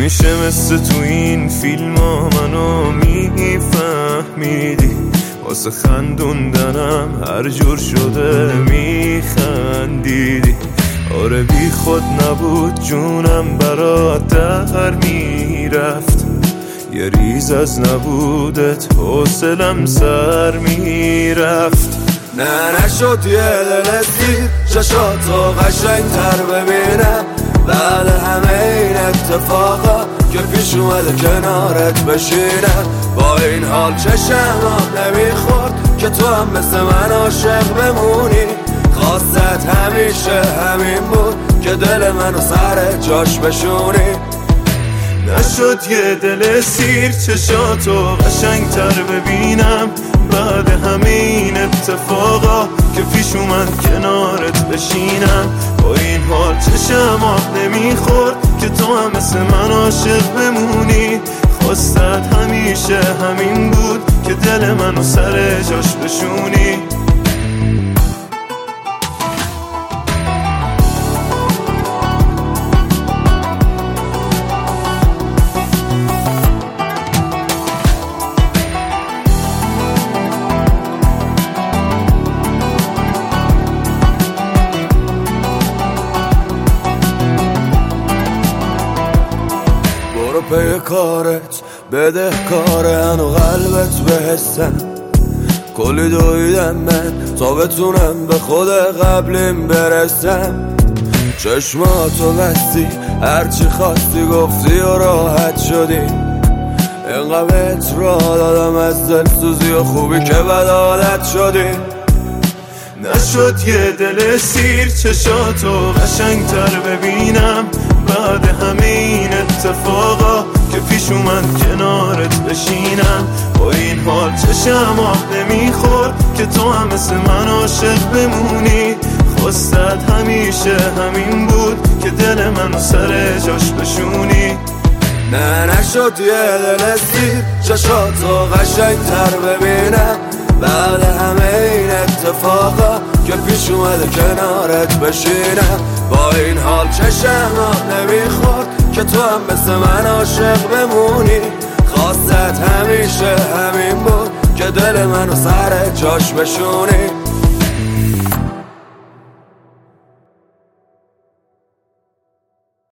نمیشه مثل تو این فیلم ها منو میفهمیدی، واسه خندوندنم هر جور شده میخندیدی. آره بی خود نبود جونم برات در میرفت، یه ریز از نبودت حوصلم سر میرفت. نه نشد یه دل سیر چشاتو قشنگ تر ببینم بعد همه این اتفاقا که پیش اومده کنارت بشینم. با این حال چشمم نمیخورد که تو هم مثل من عاشق بمونی. خواستت همیشه همین بود که دل منو سر جاش بشونی. نشد یه دل سیر چشاتو قشنگ تر ببینم بعد همه این اتفاقا که پیش اومد کنارت بشینم. با این حال چشم آب نمیخورد که تو هم مثل من عاشق بمونی. خواستت همیشه همین بود که دل منو سر جاش بشونی. برو پی کارت بده کار هنو قلبت بهستم. کلی دویدم من تا بتونم به خود قبلیم برسم. چشماتو بستی هرچی خواستی گفتی و راحت شدی. اینقدر را دادم از دلسوزی و خوبی که بدالت شدی. نشد یه دل سیر چشاتو قشنگ تر ببینم بعد همه این اتفاقا که پیش اومد کنارت بشینم. با این حال چشم آب نمیخورد که تو هم مثل من عاشق بمونی. خواستت همیشه همین بود که دل منو سر جاش بشونی. نه نشد یه دل سیر چشاتو قشنگ تر ببینم بعد همه این اتفاقا که پیش اومده کنارت بشینم. با این حال چشم آب نمیخورد که تو هم مثل من عاشق بمونی. خواستت همیشه همین بود که دل منو سر جاش بشونی.